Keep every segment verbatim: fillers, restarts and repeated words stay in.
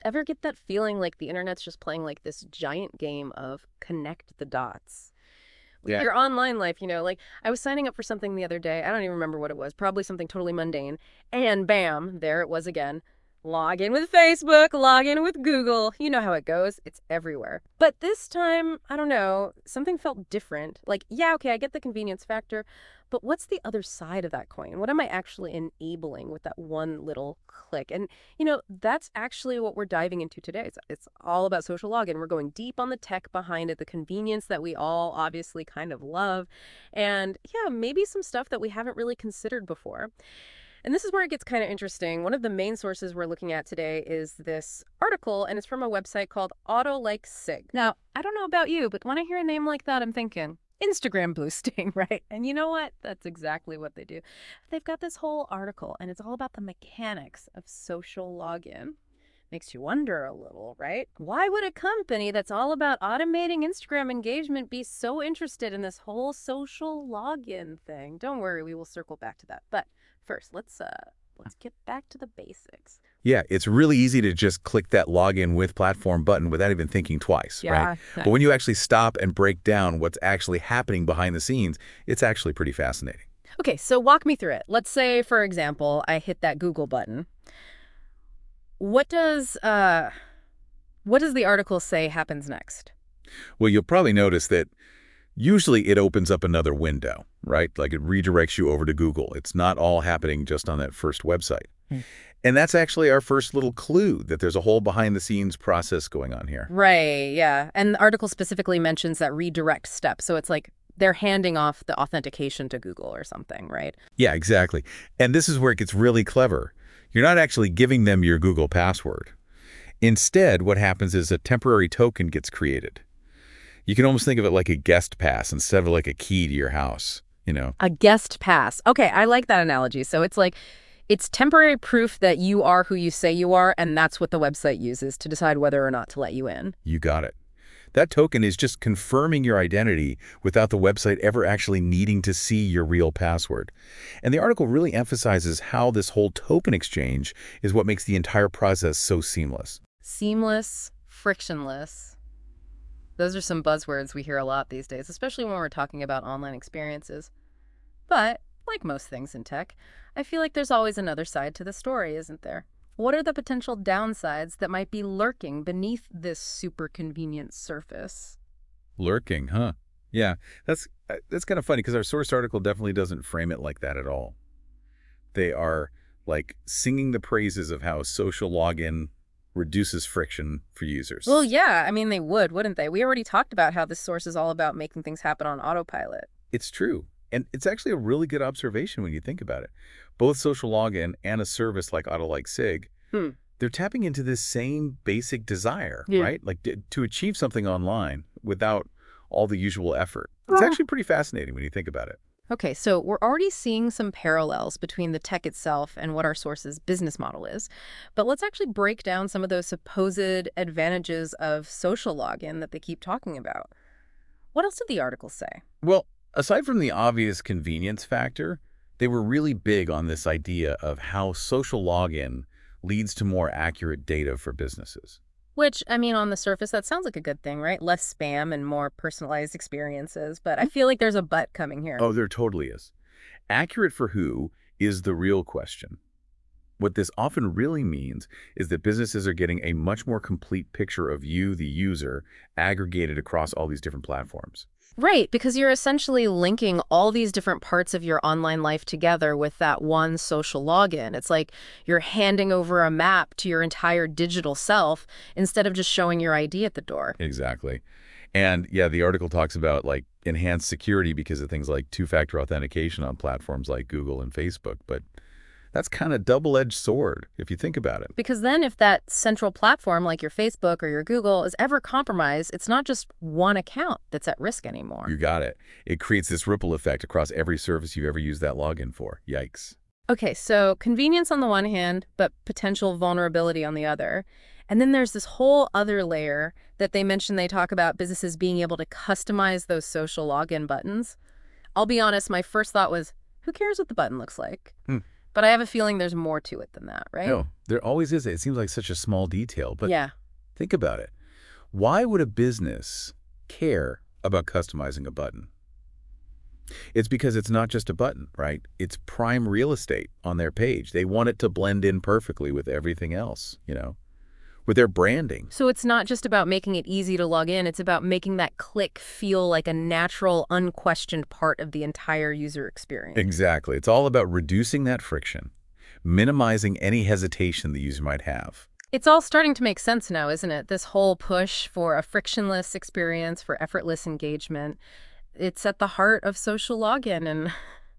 Ever get that feeling like the internet's just playing like this giant game of connect the dots? With Yeah. your online life, you know, like I was signing up for something the other day. I don't even remember what it was, probably something totally mundane. And bam, there it was again. Log in with Facebook, log in with Google. You know how it goes. It's everywhere. But this time, I don't know, something felt different. Like, yeah, okay, I get the convenience factor, but what's the other side of that coin? What am I actually enabling with that one little click? And, you know, that's actually what we're diving into today. It's, it's all about social login. We're going deep on the tech behind it, the convenience that we all obviously kind of love, and yeah, maybe some stuff that we haven't really considered before. And this is where it gets kind of interesting. One of the main sources we're looking at today is this article, and it's from a website called Auto Like Sig. Now, I don't know about you, but when I hear a name like that, I'm thinking Instagram boosting, right? And you know what? That's exactly what they do. They've got this whole article, and it's all about the mechanics of social login. Makes you wonder a little, right? Why would a company that's all about automating Instagram engagement be so interested in this whole social login thing? Don't worry, we will circle back to that. But first, let's uh let's get back to the basics. Yeah, it's really easy to just click that login with platform button without even thinking twice, right? Yeah. But when you actually stop and break down what's actually happening behind the scenes, it's actually pretty fascinating. Okay, so walk me through it. Let's say, for example, I hit that Google button. What does uh what does the article say happens next? Well, you'll probably notice that usually it opens up another window, right? Like it redirects you over to Google. It's not all happening just on that first website. Hmm. And that's actually our first little clue that there's a whole behind-the-scenes process going on here. Right, yeah. And the article specifically mentions that redirect step. So it's like they're handing off the authentication to Google or something, right? Yeah, exactly. And this is where it gets really clever. You're not actually giving them your Google password. Instead, what happens is a temporary token gets created. You can almost think of it like a guest pass instead of like a key to your house, you know? A guest pass. Okay, I like that analogy. So it's like it's temporary proof that you are who you say you are, and that's what the website uses to decide whether or not to let you in. You got it. That token is just confirming your identity without the website ever actually needing to see your real password. And the article really emphasizes how this whole token exchange is what makes the entire process so seamless. Seamless, frictionless. Those are some buzzwords we hear a lot these days, especially when we're talking about online experiences. But, like most things in tech, I feel like there's always another side to the story, isn't there? What are the potential downsides that might be lurking beneath this super convenient surface? Lurking, huh? Yeah, that's uh, that's kind of funny because our source article definitely doesn't frame it like that at all. They are like singing the praises of how social login reduces friction for users. Well, yeah, I mean, they would, wouldn't they? We already talked about how this source is all about making things happen on autopilot. It's true. And it's actually a really good observation when you think about it. Both social login and a service like AutoLikeSig, Hmm. they're tapping into this same basic desire, Yeah. right? Like to, to achieve something online without all the usual effort. It's actually pretty fascinating when you think about it. Okay, so we're already seeing some parallels between the tech itself and what our source's business model is. But let's actually break down some of those supposed advantages of social login that they keep talking about. What else did the article say? Well, aside from the obvious convenience factor, they were really big on this idea of how social login leads to more accurate data for businesses. Which, I mean, on the surface, that sounds like a good thing, right? Less spam and more personalized experiences. But I feel like there's a but coming here. Oh, there totally is. Accurate for who is the real question. What this often really means is that businesses are getting a much more complete picture of you, the user, aggregated across all these different platforms. Right, because you're essentially linking all these different parts of your online life together with that one social login. It's like you're handing over a map to your entire digital self instead of just showing your I D at the door. Exactly. And yeah, the article talks about like enhanced security because of things like two-factor authentication on platforms like Google and Facebook. But that's kind of double-edged sword if you think about it. Because then if that central platform like your Facebook or your Google is ever compromised, it's not just one account that's at risk anymore. You got it. It creates this ripple effect across every service you've ever used that login for. Yikes. Okay, so convenience on the one hand, but potential vulnerability on the other. And then there's this whole other layer that they mention they talk about businesses being able to customize those social login buttons. I'll be honest, my first thought was, who cares what the button looks like? Hmm. But I have a feeling there's more to it than that, right? No, there always is. It seems like such a small detail, but Yeah. think about it. Why would a business care about customizing a button? It's because it's not just a button, right? It's prime real estate on their page. They want it to blend in perfectly with everything else, you know, with their branding. So it's not just about making it easy to log in. It's about making that click feel like a natural, unquestioned part of the entire user experience. Exactly. It's all about reducing that friction, minimizing any hesitation the user might have. It's all starting to make sense now, isn't it? This whole push for a frictionless experience, for effortless engagement. It's at the heart of social login and,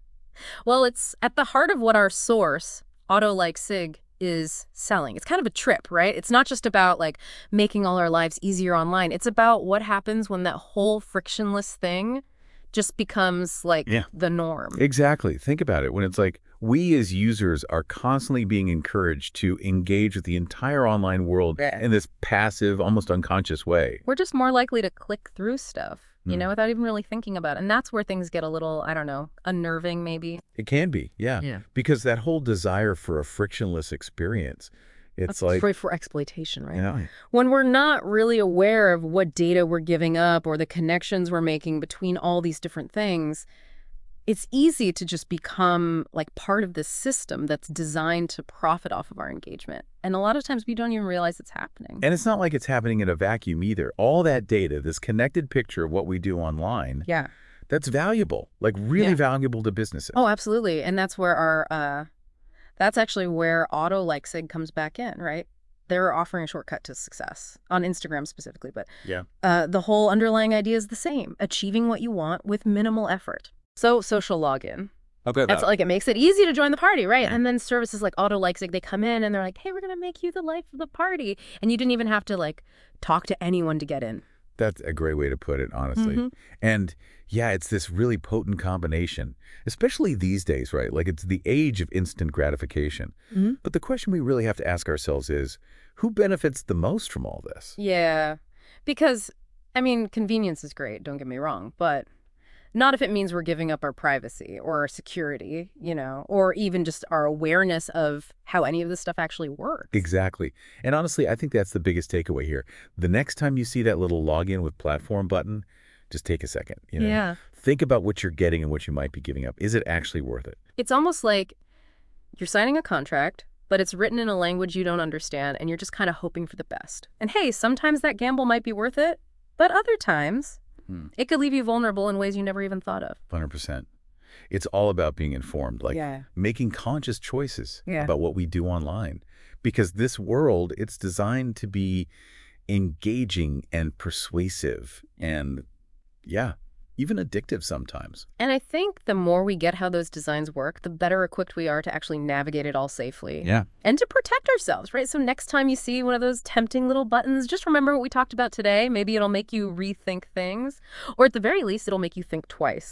well, it's at the heart of what our source, AutoLikeSig, is selling. It's kind of a trip, right? It's not just about like making all our lives easier online. It's about what happens when that whole frictionless thing just becomes like Yeah. the norm. Exactly. Think about it. When it's like we as users are constantly being encouraged to engage with the entire online world Yeah. in this passive, almost unconscious way. We're just more likely to click through stuff, you Mm. know, without even really thinking about it. And that's where things get a little, I don't know, unnerving maybe. It can be, yeah. Yeah. Because that whole desire for a frictionless experience, it's That's like, for, for exploitation, right? you know, When we're not really aware of what data we're giving up or the connections we're making between all these different things, it's easy to just become like part of this system that's designed to profit off of our engagement. And a lot of times we don't even realize it's happening. and it's not like it's happening in a vacuum either. All that data, this connected picture of what we do online, Yeah. that's valuable, like really Yeah. valuable to businesses. Oh, absolutely. And that's where our, uh, that's actually where AutoLikeSig comes back in, right? They're offering a shortcut to success on Instagram specifically, but Yeah. uh, the whole underlying idea is the same, achieving what you want with minimal effort. So social login. Okay. That's like, it makes it easy to join the party, right? And then services like AutoLikeSig, they come in and they're like, hey, we're going to make you the life of the party. And you didn't even have to like talk to anyone to get in. That's a great way to put it, honestly. Mhm. And yeah, it's this really potent combination, especially these days, right? Like it's the age of instant gratification. Mhm. But the question we really have to ask ourselves is, who benefits the most from all this? Yeah, because, I mean, convenience is great, don't get me wrong, but not if it means we're giving up our privacy or our security, you know, or even just our awareness of how any of this stuff actually works. Exactly. And honestly, I think that's the biggest takeaway here. The next time you see that little login with platform button, just take a second, you know. Yeah. Think about what you're getting and what you might be giving up. Is it actually worth it? It's almost like you're signing a contract, but it's written in a language you don't understand, and you're just kind of hoping for the best. And hey, sometimes that gamble might be worth it, but other times Hmm. it could leave you vulnerable in ways you never even thought of. one hundred percent. It's all about being informed, like Yeah. making conscious choices Yeah. about what we do online. Because this world, it's designed to be engaging and persuasive and, yeah, even addictive sometimes. And I think the more we get how those designs work, the better equipped we are to actually navigate it all safely. Yeah. And to protect ourselves, right? So next time you see one of those tempting little buttons, just remember what we talked about today. Maybe it'll make you rethink things, or at the very least, it'll make you think twice.